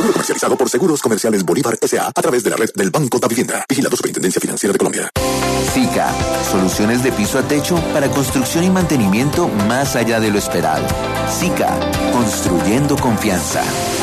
Seguro comercializado por Seguros Comerciales Bolívar S.A. a través de la red del Banco da Vivienda. Vigilado Superintendencia Financiera de Colombia. SICA, soluciones de piso a techo para construcción y mantenimiento más allá de lo esperado. SICA, construyendo confianza.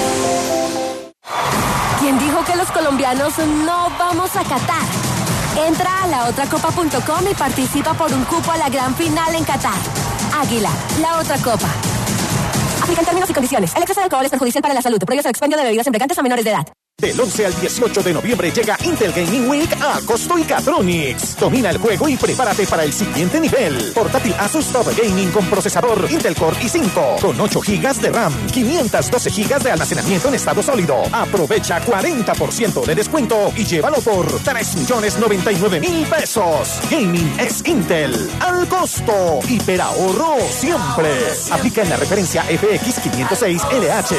¿Quién dijo que los colombianos no vamos a Qatar? Entra a laotracopa.com y participa por un cupo a la gran final en Qatar. Águila, la otra copa. Aplican términos y condiciones. El exceso de alcohol es perjudicial para la salud. Prohíbe el expendio de bebidas embriagantes a menores de edad. Del 11 al 18 de noviembre llega Intel Gaming Week a Costo y Catronics. Domina el juego y prepárate para el siguiente nivel. Portátil Asus TUF Gaming con procesador Intel Core i5 con 8 GB de RAM, 512 GB de almacenamiento en estado sólido. Aprovecha 40% de descuento y llévalo por 3.099.000 pesos. Gaming es Intel. Al costo. Hiperahorro siempre. Aplica en la referencia FX 506 LH.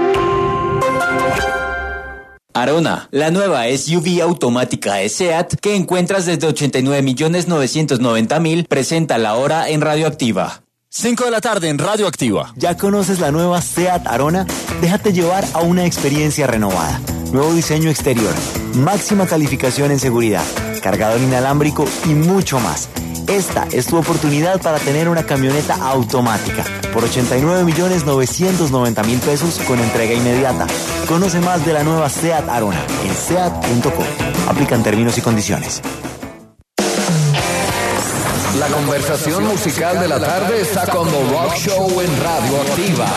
Arona, la nueva SUV automática de SEAT que encuentras desde 89.990.000, presenta la hora en Radioactiva. 5 de la tarde en Radioactiva. ¿Ya conoces la nueva SEAT Arona? Déjate llevar a una experiencia renovada. Nuevo diseño exterior, máxima calificación en seguridad, cargador inalámbrico y mucho más. Esta es tu oportunidad para tener una camioneta automática por 89.990.000 pesos con entrega inmediata. Conoce más de la nueva SEAT Arona en seat.com. Aplican términos y condiciones. La conversación musical de la tarde está con The Rock Show en Radioactiva.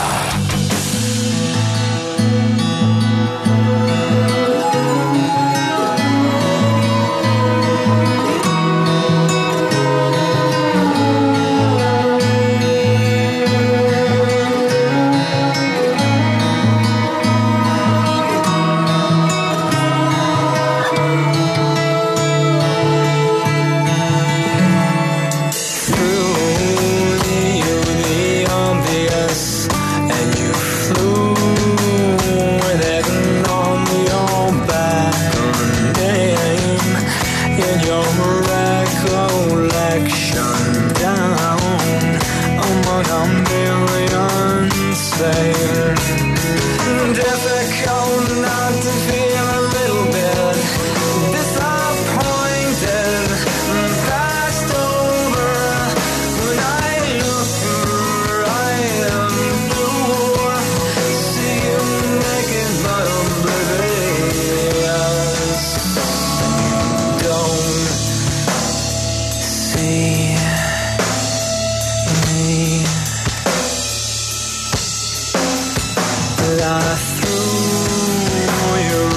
Through your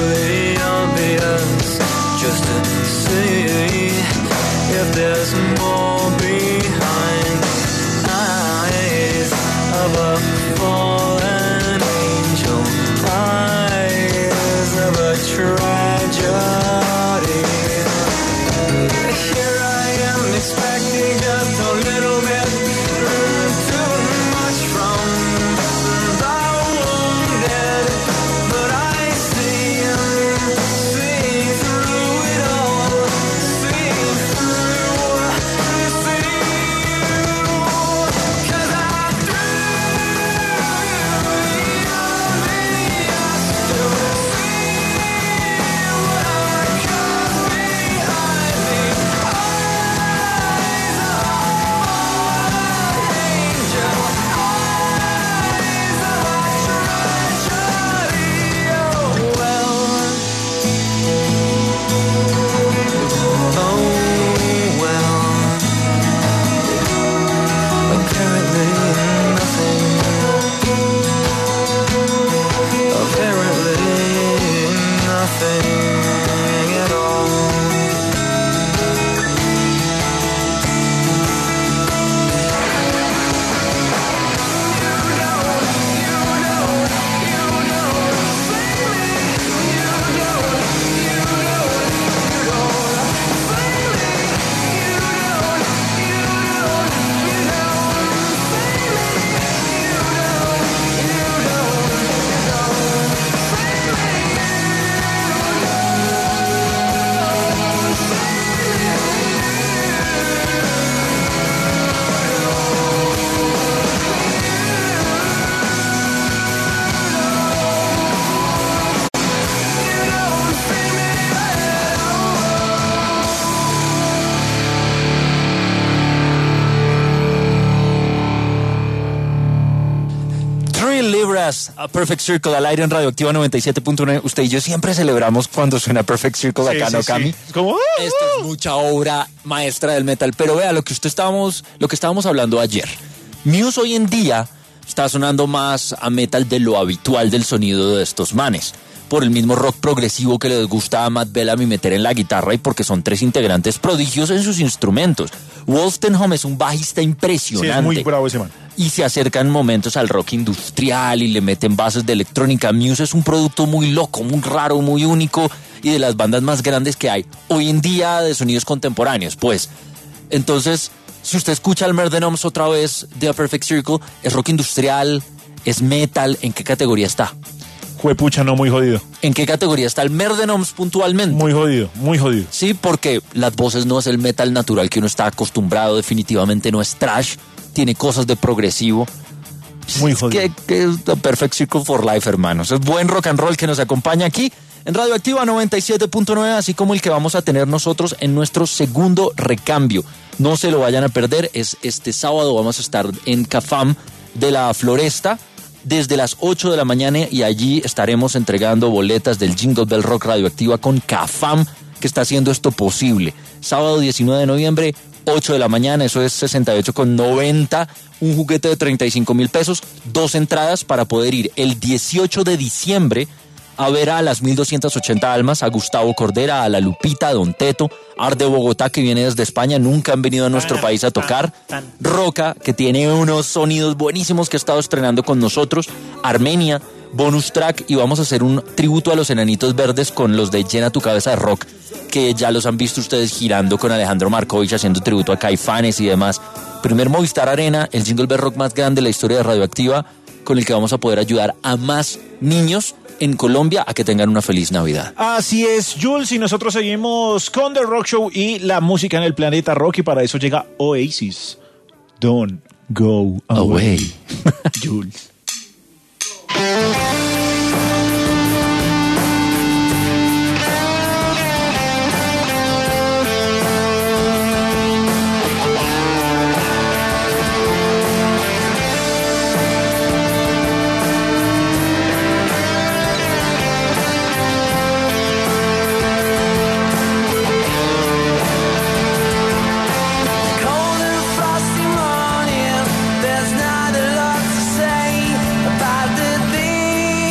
horas a Perfect Circle al aire en Radioactiva 97.9. Usted y yo siempre celebramos cuando suena Perfect Circle acá, ¿no, Cami? Es como... Esto es mucha obra maestra del metal. Pero vea, lo que estábamos hablando ayer. Muse hoy en día está sonando más a metal de lo habitual del sonido de estos manes. Por el mismo rock progresivo que les gusta a Matt Bellamy meter en la guitarra y porque son 3 integrantes prodigios en sus instrumentos. Wolstenholme es un bajista impresionante. Sí, es muy bravo ese man. Y se acercan momentos al rock industrial y le meten bases de electrónica. Muse es un producto muy loco, muy raro, muy único y de las bandas más grandes que hay hoy en día de sonidos contemporáneos. Pues, entonces, si usted escucha al Murder Noms otra vez de A Perfect Circle, es rock industrial, es metal, ¿en qué categoría está? Juepucha, no, muy jodido. ¿En qué categoría está el Murder Noms puntualmente? Muy jodido, muy jodido. Sí, porque las voces no es el metal natural que uno está acostumbrado, definitivamente no es thrash, tiene cosas de progresivo. Muy jodido. Que es The Perfect Circle for Life, hermanos. Es buen rock and roll que nos acompaña aquí en Radioactiva 97.9, así como el que vamos a tener nosotros en nuestro segundo recambio. No se lo vayan a perder, es este sábado, vamos a estar en Cafam de la Floresta desde las 8 de la mañana y allí estaremos entregando boletas del Jingle Bell Rock Radioactiva con Cafam, que está haciendo esto posible. Sábado 19 de noviembre, 8 de la mañana, eso es 68,90, un juguete de 35,000 pesos, 2 entradas para poder ir el 18 de diciembre a ver a las 1280 almas, a Gustavo Cordera, a la Lupita, a Don Teto, Art de Bogotá, que viene desde España, nunca han venido a nuestro país a tocar, Roca, que tiene unos sonidos buenísimos que ha estado estrenando con nosotros, Armenia, bonus track, y vamos a hacer un tributo a los Enanitos Verdes con los de Llena tu cabeza de rock, que ya los han visto ustedes girando con Alejandro Markovich haciendo tributo a Caifanes y demás. Primer Movistar Arena, el Jingle Bell Rock más grande de la historia de Radioactiva, con el que vamos a poder ayudar a más niños en Colombia a que tengan una feliz Navidad. Así es, Jules, y nosotros seguimos con The Rock Show y la música en el planeta rock, y para eso llega Oasis. Don't go away. Jules. There's not a lot to say about the things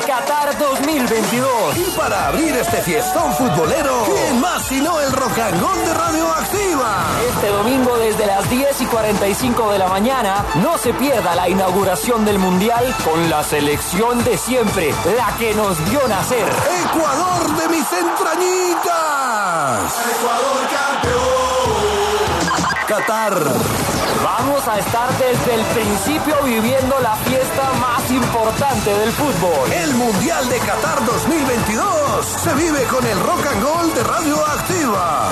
Qatar 2022. Y para abrir este fiestón futbolero, ¿quién más sino el Rock and Roll de Radioactiva? Este domingo desde las 10:45 de la mañana, no se pierda la inauguración del Mundial con la selección de siempre, la que nos vio nacer. ¡Ecuador de mis entrañitas! ¡Ecuador campeón! ¡Qatar! Vamos a estar desde el principio viviendo la fiesta más importante del fútbol. El Mundial de Qatar 2022 se vive con el Rock and Roll de Radioactiva.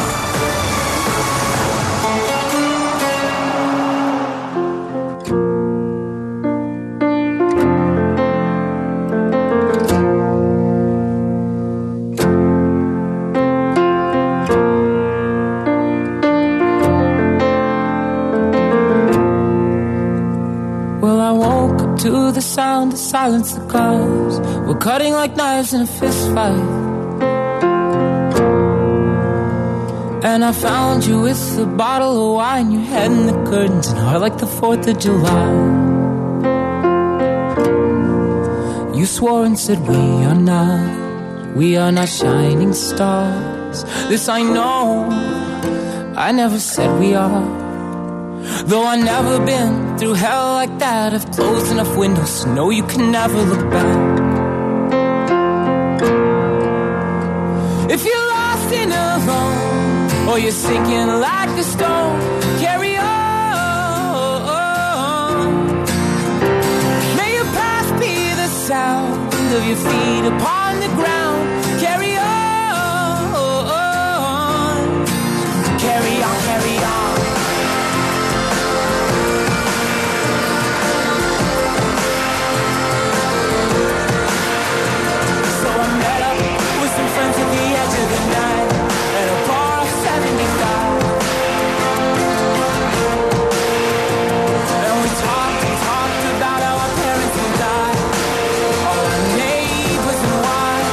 To the sound of silence, the cars were cutting like knives in a fist fight. And I found you with a bottle of wine, your head in the curtains, and heart like the 4th of July. You swore and said we are not shining stars. This I know, I never said we are. Though I've never been through hell like that, I've closed enough windows to know you can never look back. If you're lost and alone, or you're sinking like a stone, carry on. May your past be the sound of your feet upon the ground. Carry on. Carry on, carry on. Friends at the edge of the night at a bar of 75. And we talked about how our parents will die, all our neighbors and why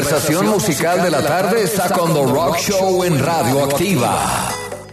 conversación musical de la tarde está con The Rock Show en Radioactiva.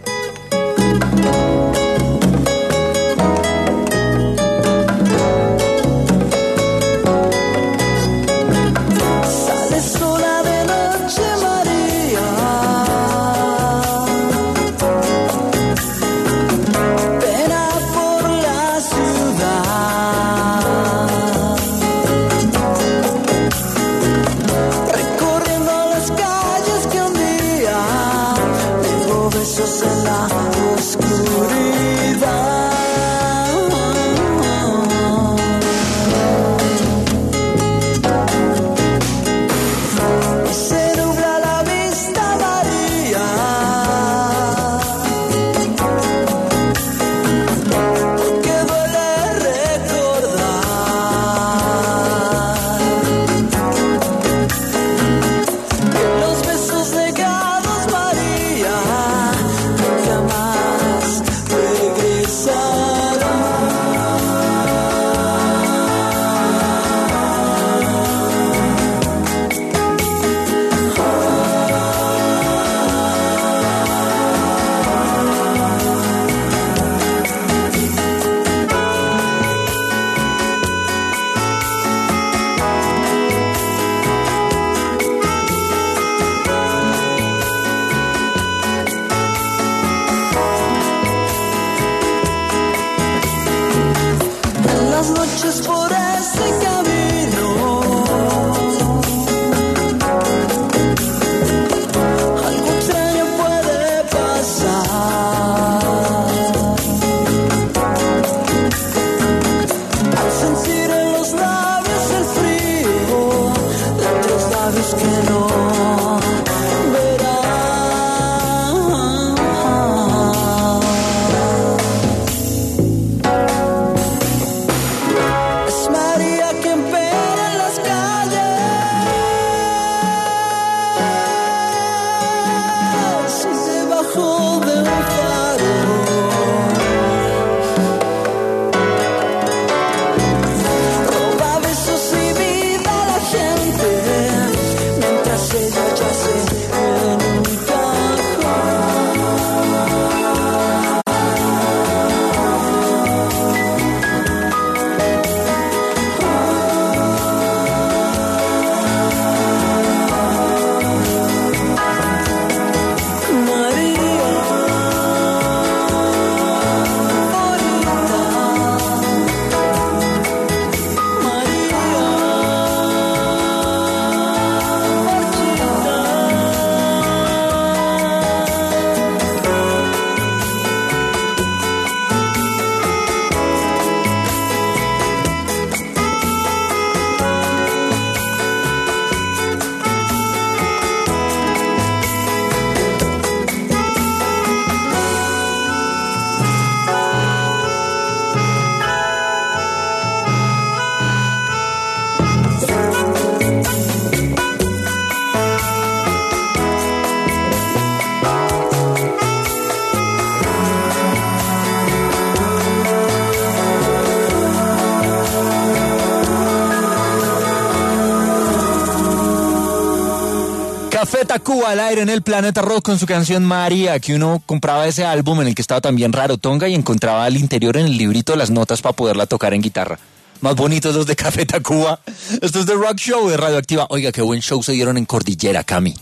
Café Tacuba al aire en el Planeta Rock con su canción María, que uno compraba ese álbum en el que estaba también Rarotonga y encontraba al interior en el librito las notas para poderla tocar en guitarra. Más bonitos los de Café Tacuba. Esto es The Rock Show de Radioactiva. Oiga, qué buen show se dieron en Cordillera, Cami.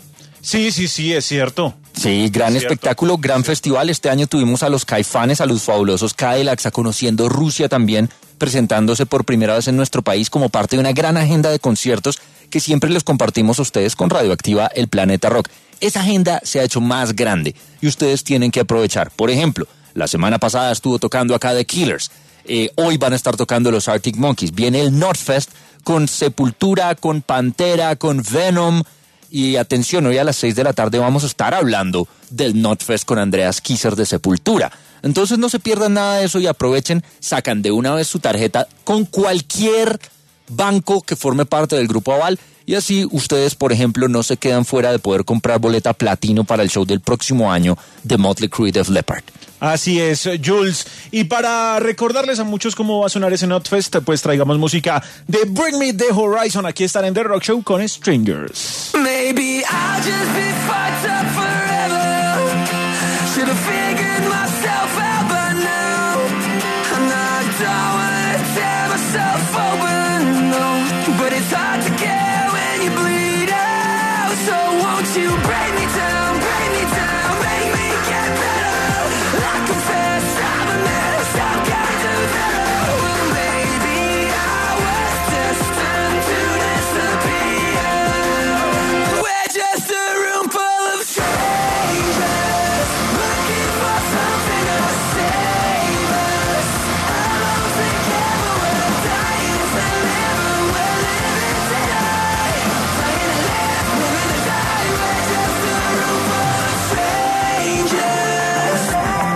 Sí, es cierto. Sí, gran espectáculo, gran festival. Este año tuvimos a los Caifanes, a los fabulosos Cadillacs, a Conociendo Rusia también, presentándose por primera vez en nuestro país como parte de una gran agenda de conciertos que siempre les compartimos a ustedes con Radioactiva El Planeta Rock. Esa agenda se ha hecho más grande y ustedes tienen que aprovechar. Por ejemplo, la semana pasada estuvo tocando acá The Killers. Hoy van a estar tocando los Arctic Monkeys. Viene el Northfest con Sepultura, con Pantera, con Venom. Y atención, hoy a las 6 de la tarde vamos a estar hablando del Northfest con Andreas Kisser de Sepultura. Entonces no se pierdan nada de eso y aprovechen, sacan de una vez su tarjeta con cualquier banco que forme parte del Grupo Aval. Y así ustedes, por ejemplo, no se quedan fuera de poder comprar boleta platino para el show del próximo año de Motley Crue y Def Leppard. Así es, Jules. Y para recordarles a muchos cómo va a sonar ese Notfest, pues traigamos música de Bring Me the Horizon. Aquí están en The Rock Show con Strangers. Maybe I'll just be fucked up forever. Should have figured myself out by now. And I don't wanna tear myself open, no. But it's hard to care when you bleed out. So won't you break me down, make me get better. I confess I'm a mess, I'm kind of error. Maybe I was destined to disappear. We're just a room full of strangers, looking for something to save us. Alone together we're dying to live, we're living today. Trying to live, living to die. We're just a room full of strangers.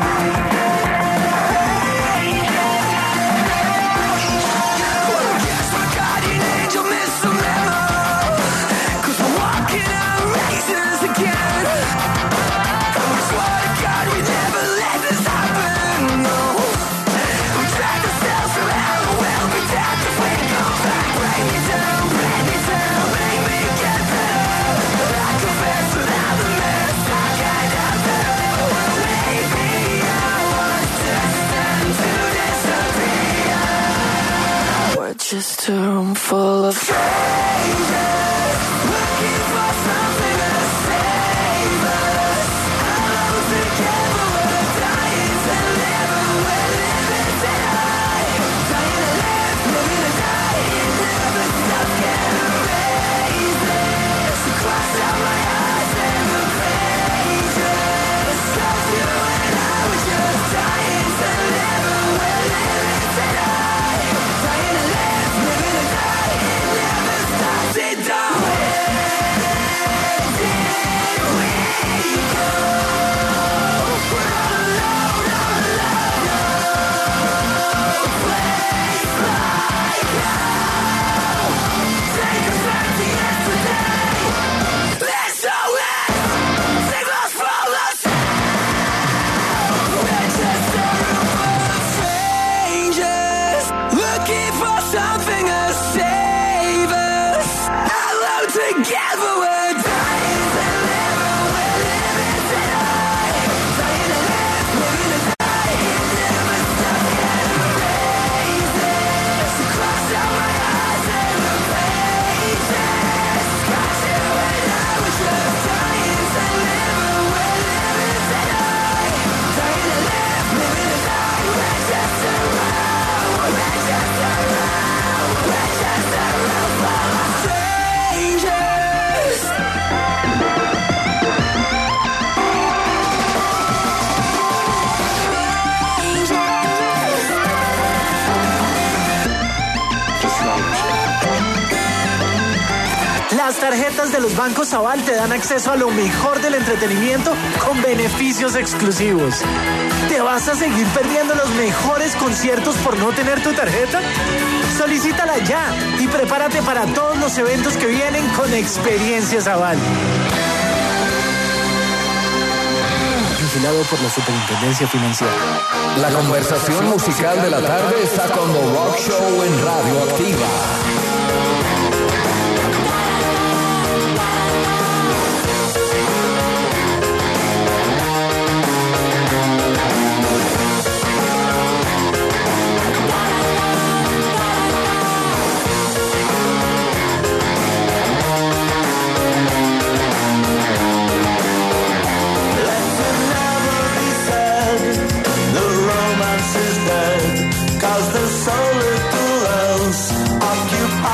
Guess my guardian angel missed a memo, 'cause we're walking on razors again. I swear to God we never let this happen, no. We tried to sell somehow, we'll be dead if we go back. Break me down, make me get better. I confess that I'm a mess, I kind of better. Maybe I was destined to disappear. We're just a room full of strangers, looking for something to save us. Alone together we're dying to live, we're living today. Trying to live, living to die. It never stops, can't erase this. Cross out my eyes and the pages. Saw you and I was just dying to live, we're living today. Trying to live, living to die. It never stops, it don't. Something to save us. Alone together we're dying to live, we're living today. Trying to live, living to die. It never stops, can't erase this. Cross out my eyes and the pages. Got you and I was just dying to live, we're living today. Trying to live, living to die. We're just around, we're just around. We're just a room full of strangers. Las tarjetas de los bancos Aval te dan acceso a lo mejor del entretenimiento con beneficios exclusivos. ¿Te vas a seguir perdiendo los mejores conciertos por no tener tu tarjeta? Solicítala ya y prepárate para todos los eventos que vienen con Experiencias Aval. Vigilado por la Superintendencia Financiera. La conversación musical de la tarde está con The Rock Show en Radio Activa. Cause there's so little else occupied.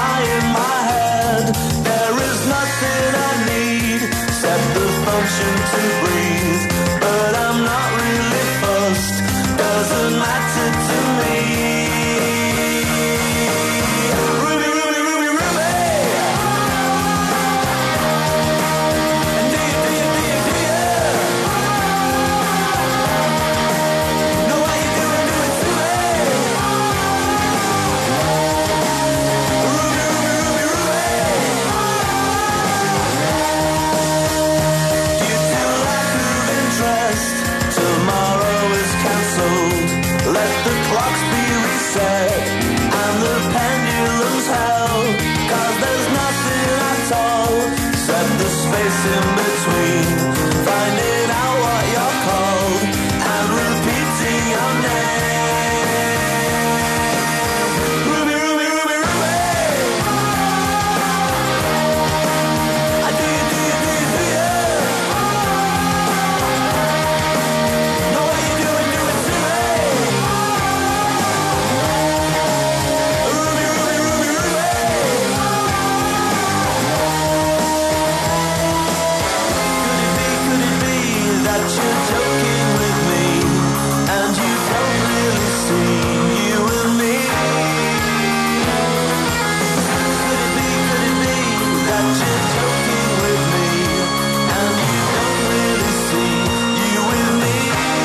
let the clocks be reset and the pendulums held, 'cause there's nothing at all except the space in between, finding out what you're called and repeating your name. Ruby, Ruby, Ruby, Ruby. I do you, do you, do you, do you? Know what you doing, do it to me. Ruby, Ruby, Ruby, Ruby. Could it be that you're joking with me and you don't really see you and me? Could it be that you're joking with me and you don't really see you and me?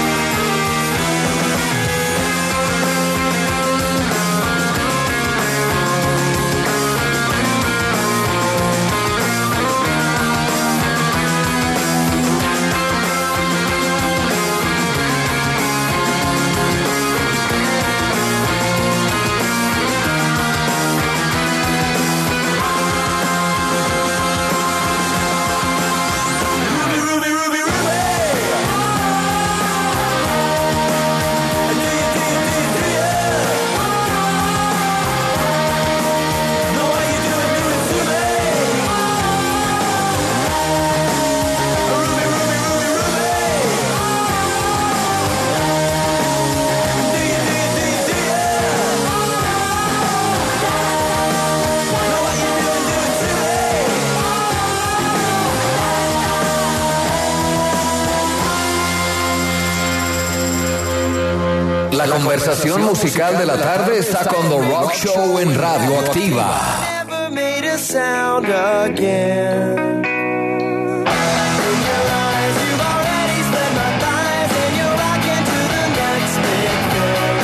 Ruby, Ruby, Ruby, Ruby. Do you, do you, do you, do you? Know what you doing, do it to me. Ruby, Ruby, Ruby, Ruby. Do you, do you, do you, do you? Know what you doing, do it to me. La conversación musical de la tarde está con The Rock Show en Radio Activa. Never made a sound again. In your eyes, you've already spent my thighs, and you're rocking to the next big thing.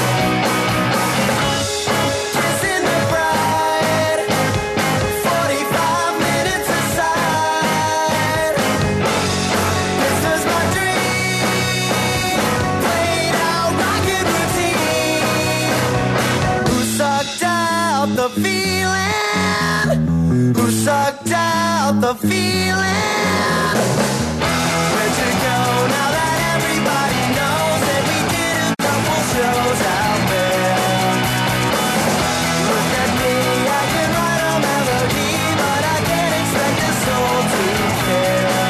Kissing the bride, 45 minutes aside. This was my dream, played out rockin' routine. Who sucked out the feeling? Who sucked out the feeling? Where'd you go now that everybody knows that we did a couple shows out there? Look at me, I can write a melody, but I can't expect a soul to care.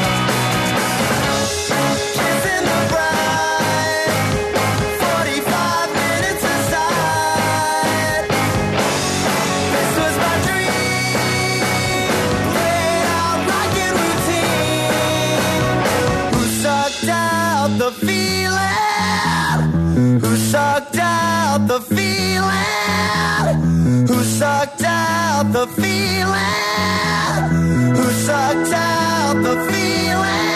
Kissing the bride, 45 minutes aside. This was my dream, played out rockin' routine. Who sucked out the feeling? Who sucked out the feeling? Who sucked out the feeling? Who sucked out the feeling?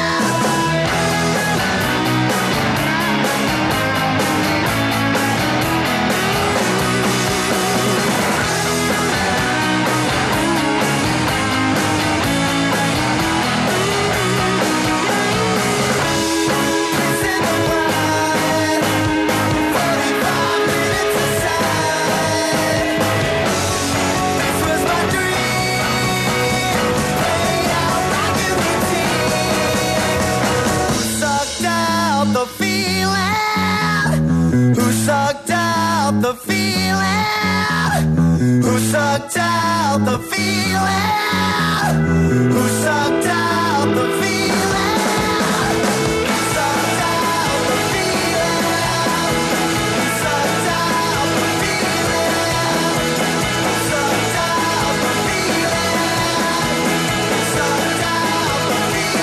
Kissing the bride, 45 minutes aside. This was my dream, played out rockin' routine. Who sucked out the feeling? Who sucked out the feeling? Who sucked out the feeling? Who sucked out the feeling? Who sucked out the feeling? Who sucked out the feeling? Who sucked out the feeling? Who sucked out the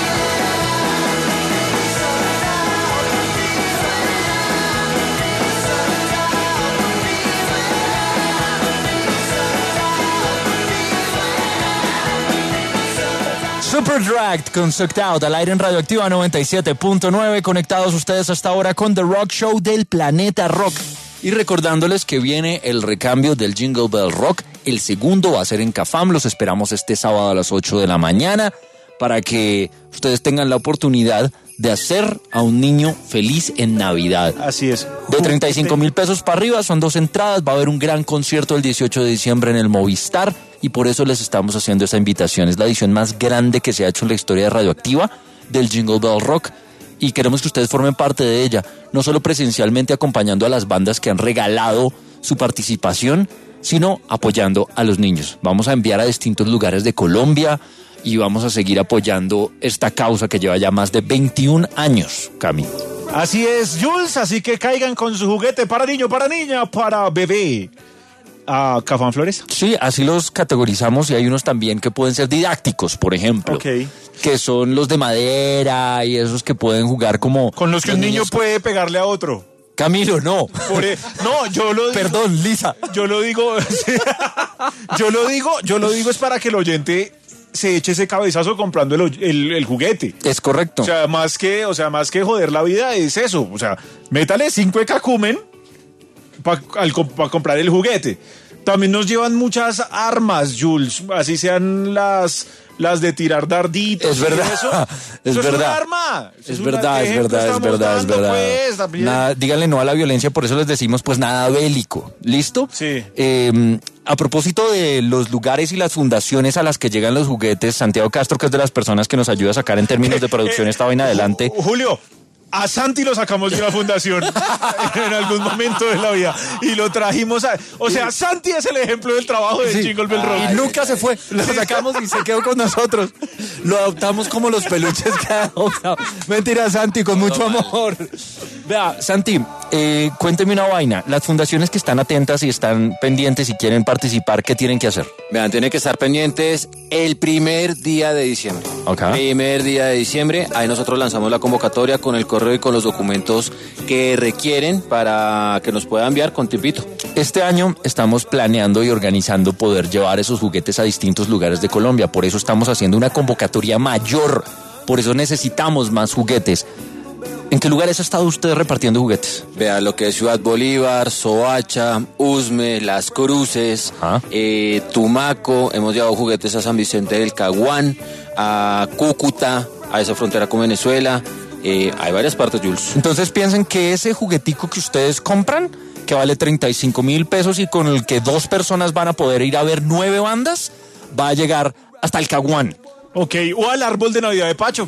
Super Dragged con Sucked Out al aire en Radioactiva 97.9, conectados ustedes hasta ahora con The Rock Show del Planeta Rock. Y recordándoles que viene el recambio del Jingle Bell Rock, el segundo va a ser en Cafam, los esperamos este sábado a las 8 de la mañana para que ustedes tengan la oportunidad de hacer a un niño feliz en Navidad. Así es. De 35,000 pesos para arriba, son 2 entradas, va a haber un gran concierto el 18 de diciembre en el Movistar y por eso les estamos haciendo esta invitación. Es la edición más grande que se ha hecho en la historia de Radioactiva del Jingle Bell Rock y queremos que ustedes formen parte de ella, no solo presencialmente acompañando a las bandas que han regalado su participación, sino apoyando a los niños. Vamos a enviar a distintos lugares de Colombia y vamos a seguir apoyando esta causa que lleva ya más de 21 años, Cami. Así es, Jules, así que caigan con su juguete para niño, para niña, para bebé. ¿A Cafán Flores? Sí, así los categorizamos y hay unos también que pueden ser didácticos, por ejemplo. Okay. Que son los de madera y esos que pueden jugar como... Con los que un niño puede pegarle a otro. Camilo, no. No, yo lo digo. Perdón, Lisa. Yo lo digo. yo lo digo es para que el oyente se eche ese cabezazo comprando el juguete. Es correcto. O sea, más que joder la vida es eso. O sea, métale 5 de cacumen para comprar el juguete. También nos llevan muchas armas, Jules, así sean las de tirar darditos. Es verdad. Eso es verdad. Es un arma. Es verdad. Pues, díganle no a la violencia, por eso les decimos pues nada bélico. ¿Listo? Sí. A propósito de los lugares y las fundaciones a las que llegan los juguetes, Santiago Castro, que es de las personas que nos ayuda a sacar en términos de producción esta vaina adelante. Julio, a Santi lo sacamos de una fundación en algún momento de la vida y lo trajimos a... O sea, Santi es el ejemplo del trabajo de Jingle Bell Rock. Y nunca se fue, lo sacamos y se quedó con nosotros. Lo adoptamos como los peluches que ha adoptado. Mentira, Santi, con mucho amor. Vea, Santi, cuénteme una vaina. Las fundaciones que están atentas y están pendientes y quieren participar, ¿qué tienen que hacer? Vean, tienen que estar pendientes el primer día de diciembre. Okay. Primer día de diciembre, ahí nosotros lanzamos la convocatoria con el correo y con los documentos que requieren para que nos pueda enviar con tiempito. Este año estamos planeando y organizando poder llevar esos juguetes a distintos lugares de Colombia. Por eso estamos haciendo una convocatoria mayor. Por eso necesitamos más juguetes. ¿En qué lugares ha estado usted repartiendo juguetes? Vea, lo que es Ciudad Bolívar, Soacha, Usme, Las Cruces, Tumaco. Hemos llevado juguetes a San Vicente del Caguán, a Cúcuta, a esa frontera con Venezuela. Hay varias partes, Jules. Entonces piensen que ese juguetico que ustedes compran, que vale 35,000 pesos y con el que 2 personas van a poder ir a ver 9 bandas, va a llegar hasta el Caguán. Ok, o al árbol de Navidad de Pacho.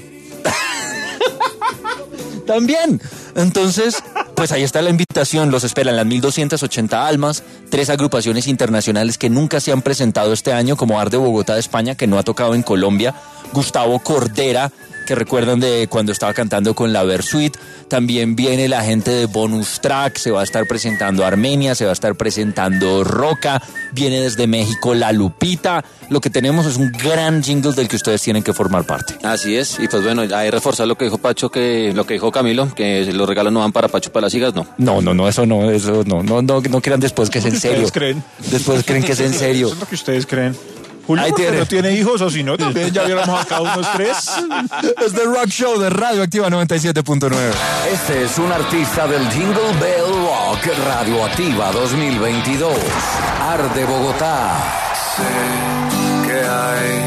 También. Entonces, pues ahí está la invitación. Los esperan las 1,280 almas, 3 agrupaciones internacionales que nunca se han presentado este año, como Arde Bogotá de España, que no ha tocado en Colombia, Gustavo Cordera, que recuerdan de cuando estaba cantando con la Versuit. También viene la gente de Bonus Track, se va a estar presentando Armenia, se va a estar presentando Roca, viene desde México La Lupita. Lo que tenemos es un gran jingle del que ustedes tienen que formar parte. Así es, y pues bueno, hay que reforzar lo que dijo Pacho, lo que dijo Camilo, que los regalos no van para Pacho, para las hijas, no. No, eso no crean después que es en serio. Creen. Después creen que es en serio. Eso es lo que ustedes creen. Julio, no tiene hijos, o si no, también ya viéramos acá unos 3. Es The Rock Show de Radioactiva 97.9. Este es un artista del Jingle Bell Rock Radioactiva 2022. Arde Bogotá. Sé que hay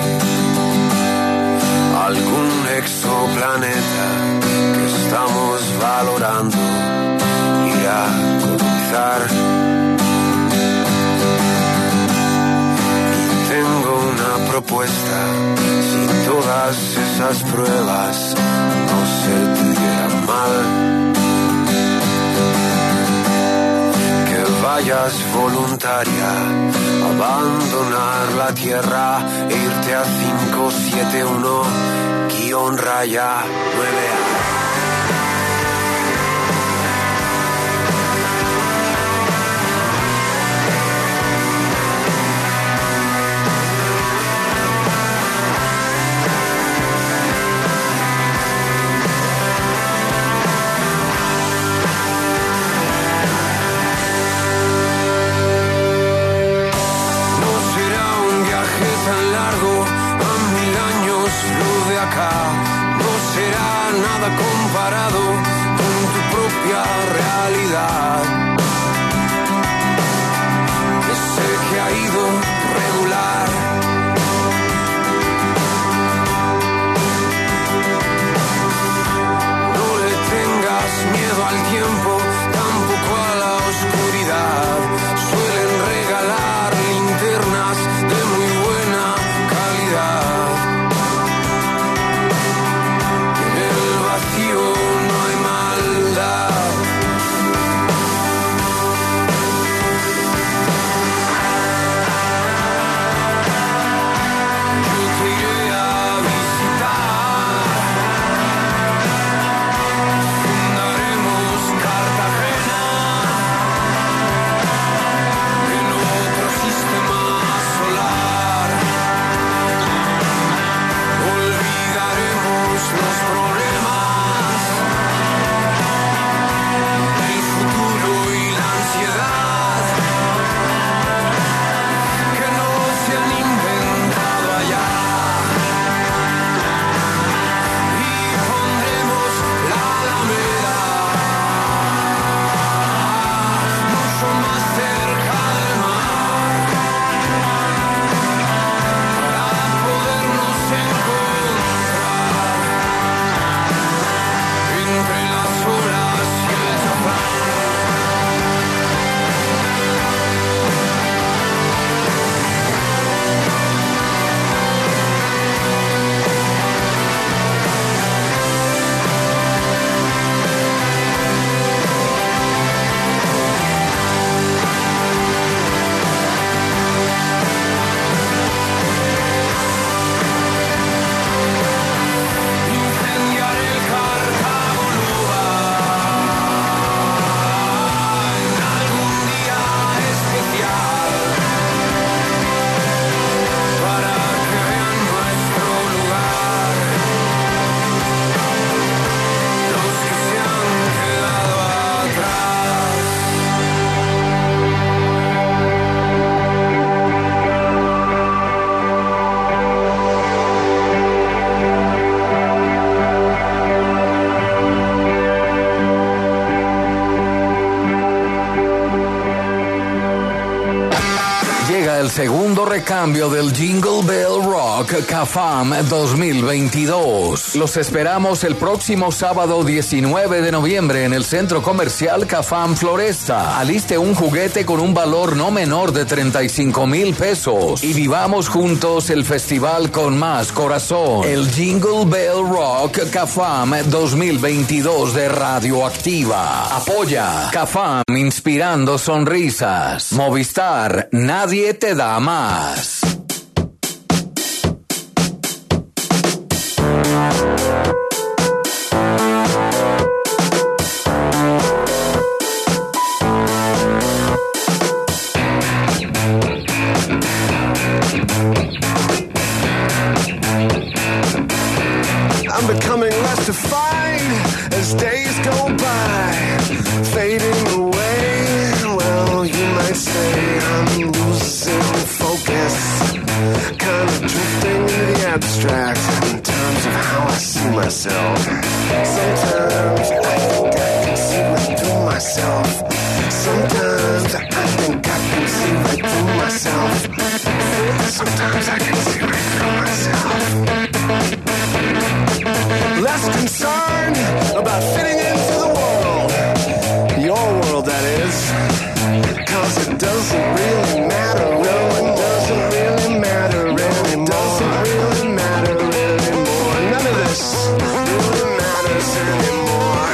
algún exoplaneta que estamos valorando ir a colonizar. Propuesta, si todas esas pruebas no se te dieran mal, que vayas voluntaria a abandonar la tierra e irte a 571-9A. No será nada comparado con tu propia realidad, que sé que ha ido regular. el segundo recambio del Jingle Bell Rock CAFAM 2022. Los esperamos el próximo sábado 19 de noviembre en el Centro Comercial CAFAM Floresta. Aliste un juguete con un valor no menor de 35,000 pesos y vivamos juntos el festival con más corazón. El Jingle Bell Rock CAFAM 2022 de Radioactiva. Apoya CAFAM, inspirando sonrisas. Movistar, nadie te da más. I'm becoming less defined as days go by, fading away. Well, you might say I'm losing focus, kind of drifting into the abstract in terms of how I see myself. Sometimes I think I can see right through myself. Sometimes I think I can see right through myself. Sometimes I can see right through myself. Less concerned about fitting into the world, your world that is, 'cause it doesn't really matter, no, it doesn't really matter anymore. It doesn't really matter anymore. None of this really matters anymore.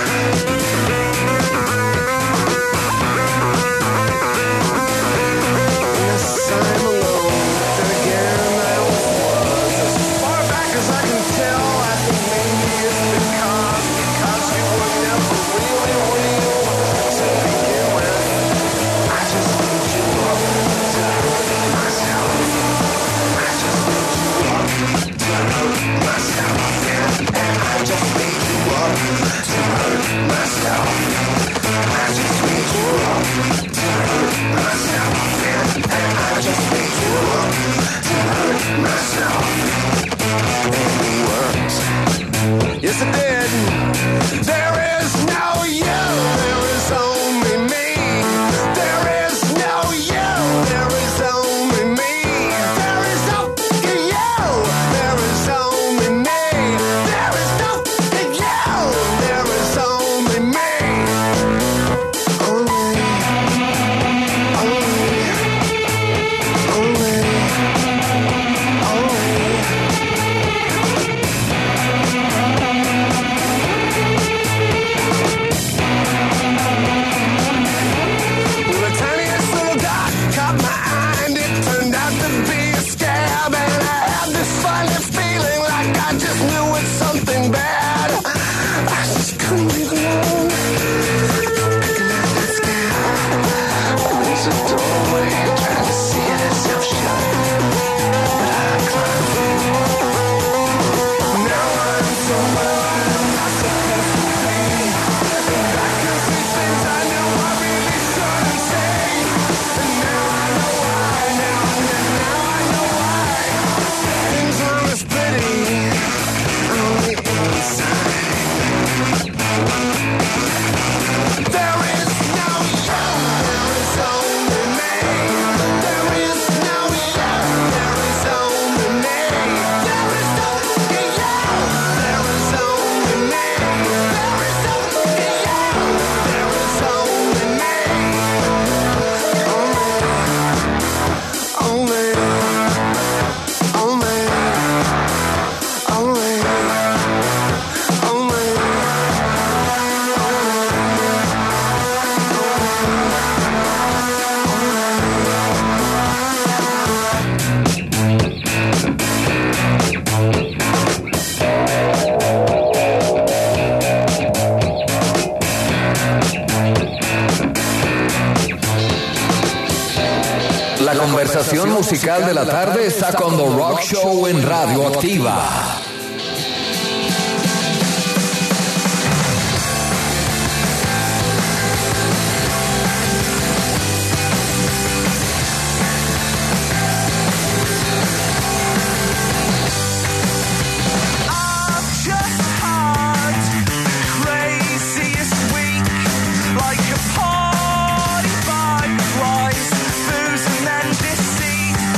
Yes, I'm alone, then again I was as far back as I can tell. I think maybe it's because you were never really real to begin with. I just need you up to hurt myself. I just need you up to hurt myself. And I just need you up to hurt myself. I just need you up to hurt myself. And I just need you up to hurt myself. And it works. Yes, it did. There is no you, there is only me. There is no you, there is only me. There is no you, there is only me. There is no you, there is only me. Only, the tiniest little dot caught my eye and it turned out to be a scab. And I had this funny feeling like I just knew it's something bad. I just couldn't leave it alone. Picking at that scab. There's a doorway trying to see it itself shut. But I climbed through. Now I'm somewhere I'm not supposed to be. And I can see things I knew I really shouldn't say. And now I know why. Now I know why. Things aren't as pretty on the inside. There is no you, there is only me. There is no you, there is only me. There is no you, there is only me. There is no you, there is only me. Only, only, only, only. La conversación musical de la tarde está con The Rock Show en Radioactiva. Like a party by twice, booze and then deceit.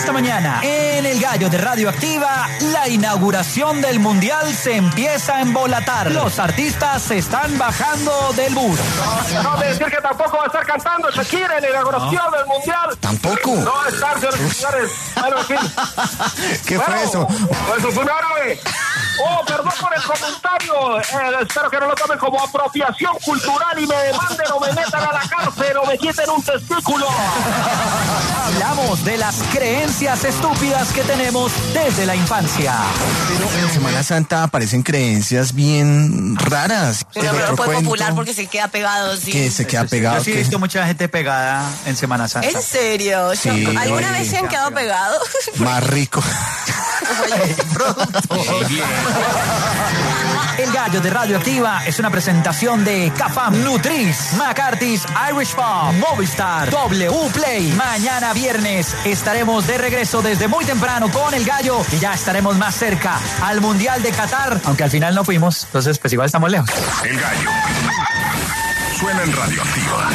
Esta mañana, en el Gallo de Radioactiva, la inauguración del Mundial se empieza a embolatar. Los artistas se están bajando del bus. No de decir que tampoco va a estar cantando Shakira en la inauguración del Mundial. ¿Tampoco? No va a estar, señores y señores. Bueno, en fin. ¿Qué fue eso? Pues es un árabe. Oh, perdón por el comentario. Espero que no lo tomen como apropiación cultural y me demanden o me metan a la cárcel o me quiten un testículo. Hablamos de las creencias estúpidas que tenemos desde la infancia. Pero en Semana Santa aparecen creencias bien raras. Pero no fue popular porque se queda pegado, sí. Que se queda pegado. Yo sí he visto mucha gente pegada en Semana Santa. ¿En serio? Sí, ¿Alguna vez se han quedado pegados? Más rico. El Gallo de Radioactiva es una presentación de Cafam, Nutris, McCarthy's Irish Pub, Movistar, W Play. Mañana viernes estaremos de regreso desde muy temprano con El Gallo y ya estaremos más cerca al Mundial de Qatar, aunque al final no fuimos, entonces pues igual estamos lejos. El Gallo suena en Radioactiva.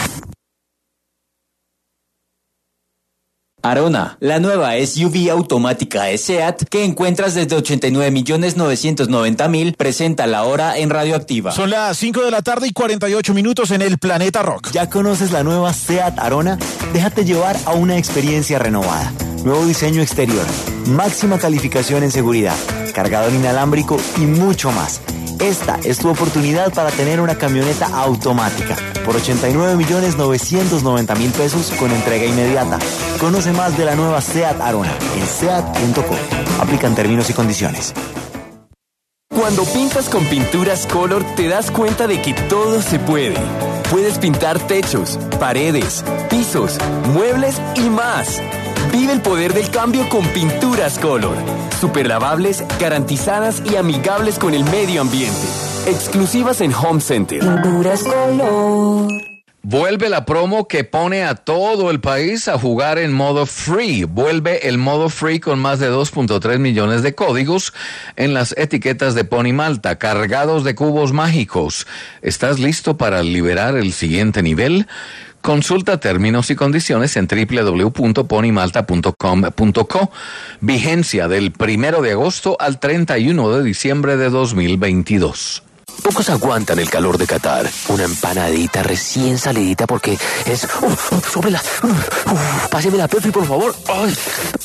Arona, la nueva SUV automática de SEAT que encuentras desde 89.990.000, presenta la hora en Radioactiva. Son las 5 de la tarde y 48 minutos en el Planeta Rock. ¿Ya conoces la nueva SEAT Arona? Déjate llevar a una experiencia renovada. Nuevo diseño exterior, máxima calificación en seguridad, cargador inalámbrico y mucho más. Esta es tu oportunidad para tener una camioneta automática por 89.990.000 pesos con entrega inmediata. Conoce más de la nueva SEAT Arona en seat.co. Aplican términos y condiciones. Cuando pintas con Pinturas Color te das cuenta de que todo se puede. Puedes pintar techos, paredes, pisos, muebles y más. Vive el poder del cambio con Pinturas Color. Superlavables, garantizadas y amigables con el medio ambiente. Exclusivas en Home Center. Pinturas Color. Vuelve la promo que pone a todo el país a jugar en modo free. Vuelve el modo free con más de 2.3 millones de códigos en las etiquetas de Pony Malta, cargados de cubos mágicos. ¿Estás listo para liberar el siguiente nivel? Consulta términos y condiciones en www.ponymalta.com.co. Vigencia del 1 de agosto al 31 de diciembre de 2022. Pocos aguantan el calor de Qatar. Una empanadita recién salidita porque es... ¡Sóbrela! ¡Páseme la Pepsi, por favor! ¡Ay!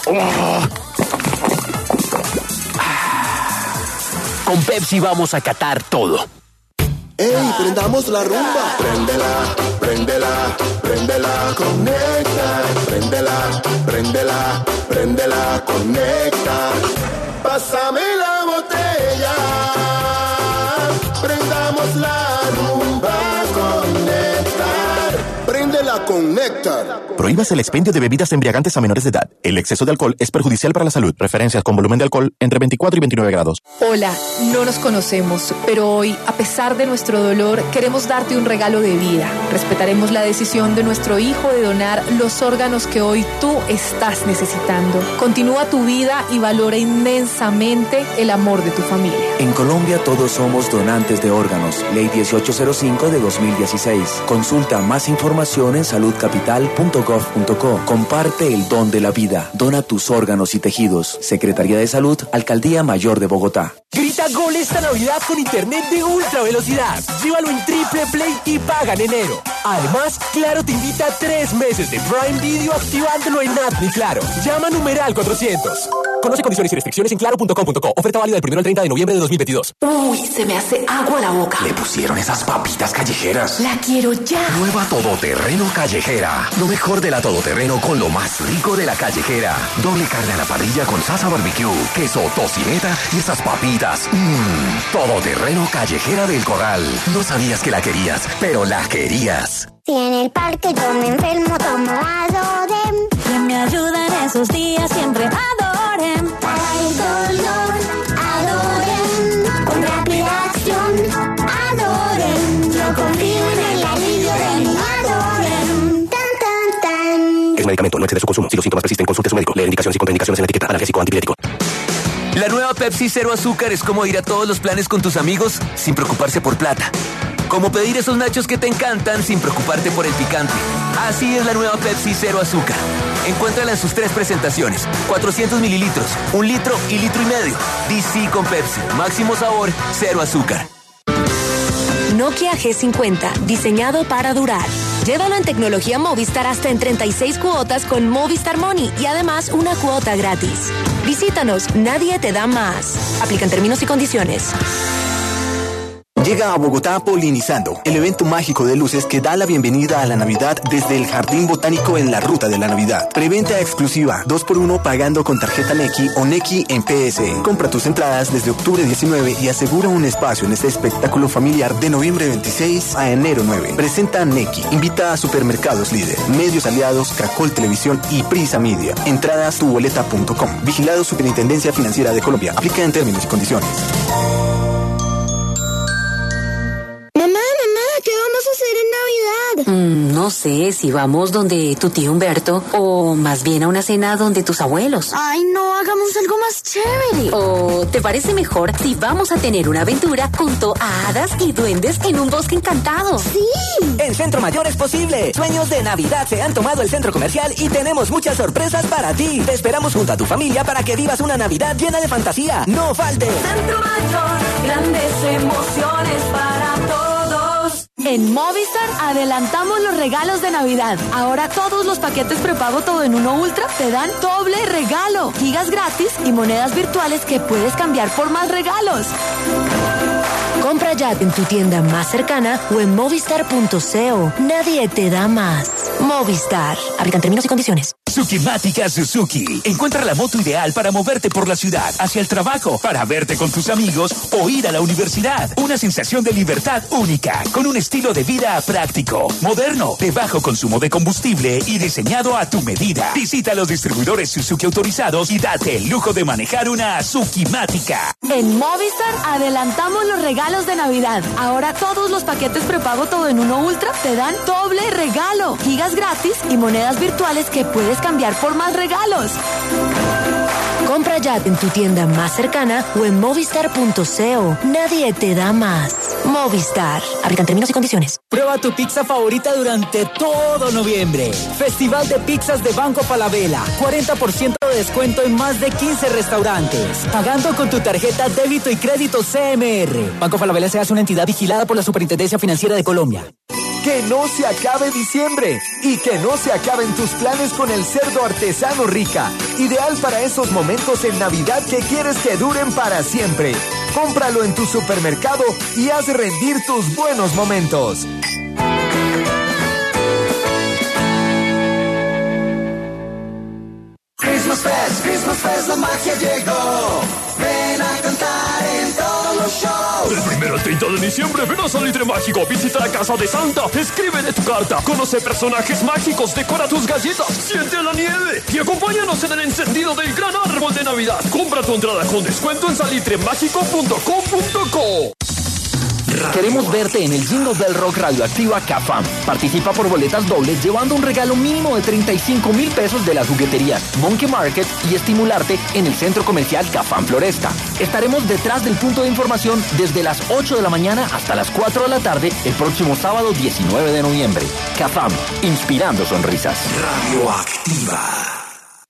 Con Pepsi vamos a catar todo. ¡Ey, prendamos la rumba! Préndela, préndela, préndela, conecta. Préndela, préndela, préndela, conecta. Pásame la botella. Prendamos la rumba con Néctar. Préndela con Néctar. Prohíbas el expendio de bebidas embriagantes a menores de edad. El exceso de alcohol es perjudicial para la salud. Referencias con volumen de alcohol entre 24 y 29 grados. Hola, no nos conocemos, pero hoy, a pesar de nuestro dolor, queremos darte un regalo de vida. Respetaremos la decisión de nuestro hijo de donar los órganos que hoy tú estás necesitando. Continúa tu vida y valora inmensamente el amor de tu familia. En Colombia todos somos donantes de órganos. Ley 1805 de 2016. Consulta más información en saludcapital.gov.co. Comparte el don de la vida. Dona tus órganos y tejidos. Secretaría de Salud, Alcaldía Mayor de Bogotá. Grita gol esta Navidad con internet de ultra velocidad. Llévalo en Triple Play y paga en enero. Además, Claro te invita a 3 meses de Prime Video activándolo en App Mi Claro. Llama numeral 400. Conoce condiciones y restricciones en claro.com.co. Oferta válida del 1 al 30 de noviembre de 2022. Uy, se me hace agua la boca. Le pusieron esas papitas callejeras. La quiero ya. Nueva Todoterreno Callejera. Lo mejor de la Todoterreno con lo más rico de la callejera. Doble carne a la parrilla con salsa barbecue, queso, tocineta y esas papitas. Todoterreno Callejera del Corral. No sabías que la querías, pero la querías. Si en el parque yo me enfermo, tomo Adorem. Quien me ayuda en esos días siempre Adorem. Para el dolor, Adorem. Con rápida acción, Adorem. Yo confío en el alivio de mi Adorem. Tan, tan, tan. El medicamento no excede su consumo. Si los síntomas persisten, consulte a su médico. Lee indicaciones y contraindicaciones en la etiqueta. Analgésico antipirético. La nueva Pepsi Cero Azúcar es como ir a todos los planes con tus amigos sin preocuparse por plata. Como pedir esos nachos que te encantan sin preocuparte por el picante. Así es la nueva Pepsi Cero Azúcar. Encuéntrala en sus 3 presentaciones. 400 mililitros, 1 litro y litro y medio. DC con Pepsi. Máximo sabor, 0 azúcar. Nokia G50, diseñado para durar. Llévalo en tecnología Movistar hasta en 36 cuotas con Movistar Money y además una cuota gratis. Visítanos, nadie te da más. Aplican términos y condiciones. Llega a Bogotá Polinizando, el evento mágico de luces que da la bienvenida a la Navidad desde el Jardín Botánico en la Ruta de la Navidad. Preventa exclusiva, 2x1 pagando con tarjeta Nequi o Nequi en PSE. Compra tus entradas desde octubre 19 y asegura un espacio en este espectáculo familiar de noviembre 26 a enero 9. Presenta Nequi. Invita a Supermercados Líder, Medios Aliados, Caracol Televisión y Prisa Media. Entradas tuboleta.com. Vigilado Superintendencia Financiera de Colombia. Aplica en términos y condiciones. No sé si vamos donde tu tío Humberto o más bien a una cena donde tus abuelos. Ay, no, hagamos algo más chévere. ¿O te parece mejor si vamos a tener una aventura junto a hadas y duendes en un bosque encantado? Sí. En Centro Mayor es posible. Sueños de Navidad se han tomado el centro comercial y tenemos muchas sorpresas para ti. Te esperamos junto a tu familia para que vivas una Navidad llena de fantasía. ¡No faltes! Centro Mayor, grandes emociones para todos. En Movistar adelantamos los regalos de Navidad. Ahora todos los paquetes prepago todo en uno Ultra te dan doble regalo, gigas gratis y monedas virtuales que puedes cambiar por más regalos. Compra ya en tu tienda más cercana o en movistar.co. Nadie te da más. Movistar. Aplican términos y condiciones. Sukimática Suzuki. Encuentra la moto ideal para moverte por la ciudad, hacia el trabajo, para verte con tus amigos o ir a la universidad. Una sensación de libertad única, con un estilo de vida práctico, moderno, de bajo consumo de combustible y diseñado a tu medida. Visita los distribuidores Suzuki autorizados y date el lujo de manejar una Sukimática. En Movistar adelantamos los regalos de Navidad. Ahora todos los paquetes prepago todo en uno Ultra te dan doble regalo, gigas gratis y monedas virtuales que puedes cambiar por más regalos. Compra ya en tu tienda más cercana o en movistar.co. Nadie te da más. Movistar. Aplican términos y condiciones. Prueba tu pizza favorita durante todo noviembre. Festival de pizzas de Banco Falabella. 40% de descuento en más de 15 restaurantes. Pagando con tu tarjeta débito y crédito CMR. Banco Falabella se hace una entidad vigilada por la Superintendencia Financiera de Colombia. Que no se acabe diciembre y que no se acaben tus planes con el cerdo artesano Rica. Ideal para esos momentos en Navidad que quieres que duren para siempre. Cómpralo en tu supermercado y haz rendir tus buenos momentos. Christmas Fest, la magia llegó. Ven a cantar en todos los shows. Del 1 al 30 de diciembre, ven a Salitre Mágico, visita la casa de Santa, escríbele tu carta, conoce personajes mágicos, decora tus galletas, siente la nieve y acompáñanos en el encendido del gran árbol de Navidad. Compra tu entrada con descuento en salitremagico.com.co. Queremos verte en el Jingle Bell Rock Radioactiva CAFAM. Participa por boletas dobles llevando un regalo mínimo de 35,000 pesos de las jugueterías Monkey Market y estimularte en el centro comercial CAFAM Floresta. Estaremos detrás del punto de información desde las 8 de la mañana hasta las 4 de la tarde el próximo sábado 19 de noviembre. CAFAM, inspirando sonrisas. Radioactiva.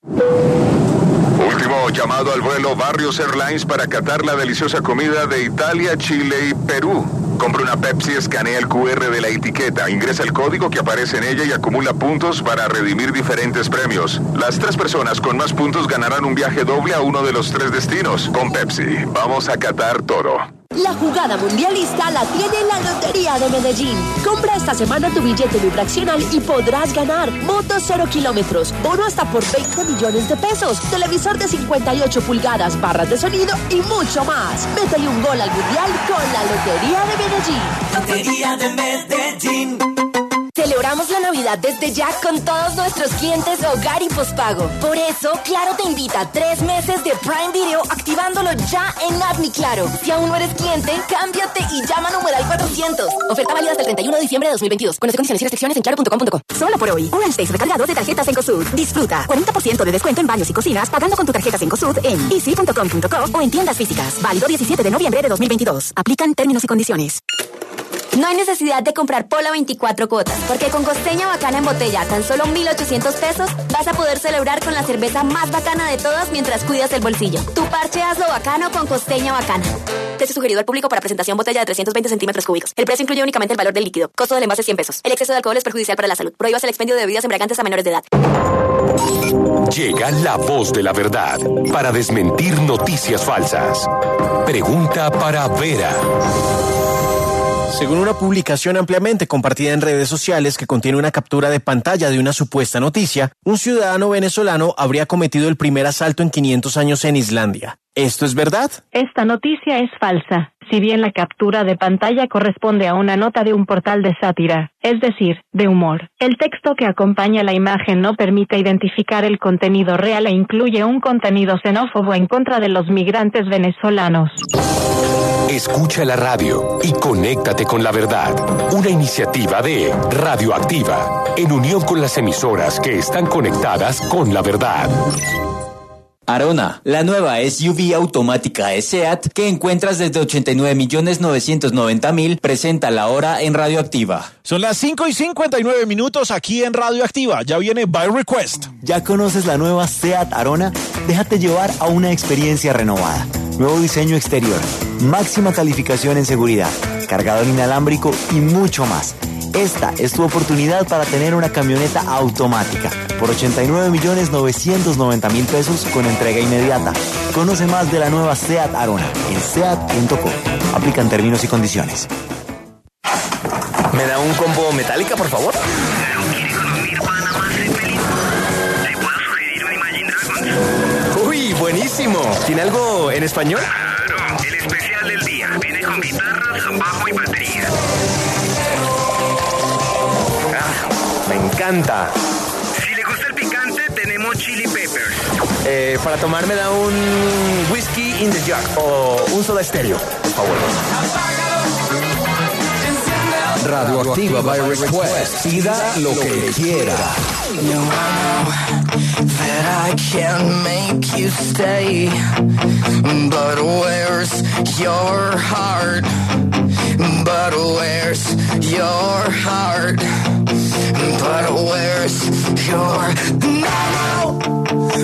Último llamado al vuelo Barrios Airlines para catar la deliciosa comida de Italia, Chile y Perú. Compra una Pepsi, escanea el QR de la etiqueta, ingresa el código que aparece en ella y acumula puntos para redimir diferentes premios. Las 3 personas con más puntos ganarán un viaje doble a uno de los 3 destinos. Con Pepsi, vamos a catar todo. La jugada mundialista la tiene la Lotería de Medellín. Compra esta semana tu billete vibracional y podrás ganar motos 0 kilómetros, bono hasta por 20 millones de pesos, televisor de 58 pulgadas, barras de sonido y mucho más. Métele un gol al mundial con la Lotería de Medellín. Lotería de Medellín. Celebramos la Navidad desde ya con todos nuestros clientes Hogar y Postpago. Por eso, Claro te invita a 3 meses de Prime Video activándolo ya en App Mi Claro. Si aún no eres cliente, cámbiate y llama numeral 400. Oferta válida hasta el 31 de diciembre de 2022. Conoce condiciones y restricciones en claro.com.co. Solo por hoy, Orange Days recargados de tarjetas Cencosud. Disfruta 40% de descuento en baños y cocinas pagando con tu tarjeta Cencosud en easy.com.co o en tiendas físicas. Válido 17 de noviembre de 2022. Aplican términos y condiciones. No hay necesidad de comprar Pola 24 cuotas, porque con Costeña Bacana en botella a tan solo 1.800 pesos vas a poder celebrar con la cerveza más bacana de todas mientras cuidas el bolsillo. Tu parche hazlo bacano con Costeña Bacana. Precio sugerido al público para presentación botella de 320 centímetros cúbicos. El precio incluye únicamente el valor del líquido. Costo del envase 100 pesos. El exceso de alcohol es perjudicial para la salud. Prohíbas el expendio de bebidas embriagantes a menores de edad. Llega la voz de la verdad para desmentir noticias falsas. Pregunta para Vera. Según una publicación ampliamente compartida en redes sociales que contiene una captura de pantalla de una supuesta noticia, un ciudadano venezolano habría cometido el primer asalto en 500 años en Islandia. ¿Esto es verdad? Esta noticia es falsa, si bien la captura de pantalla corresponde a una nota de un portal de sátira, es decir, de humor. El texto que acompaña la imagen no permite identificar el contenido real e incluye un contenido xenófobo en contra de los migrantes venezolanos. Escucha la radio y conéctate con la verdad. Una iniciativa de Radioactiva, en unión con las emisoras que están conectadas con la verdad. Arona, la nueva SUV automática de SEAT que encuentras desde 89.990.000, presenta la hora en Radioactiva. Son las 5:59 aquí en Radioactiva. Ya viene By Request. ¿Ya conoces la nueva SEAT Arona? Déjate llevar a una experiencia renovada. Nuevo diseño exterior, máxima calificación en seguridad, cargador inalámbrico y mucho más. Esta es tu oportunidad para tener una camioneta automática por 89.990.000 pesos con entrega inmediata. Conoce más de la nueva SEAT Arona en seat.com. Aplican términos y condiciones. ¿Me da un combo metálica, por favor? ¡Uy, buenísimo! ¿Tiene algo en español? Claro, el especial del día. Viene con guitarras, bajo y batería. Me encanta. Si le gusta el picante, tenemos chili peppers. Para tomar me da un whisky in the jug o un soda estéreo, por favor. Radioactiva by Request. Pida lo que quiera. You know that I can make you stay, but where's your heart? But where's your heart? But where's your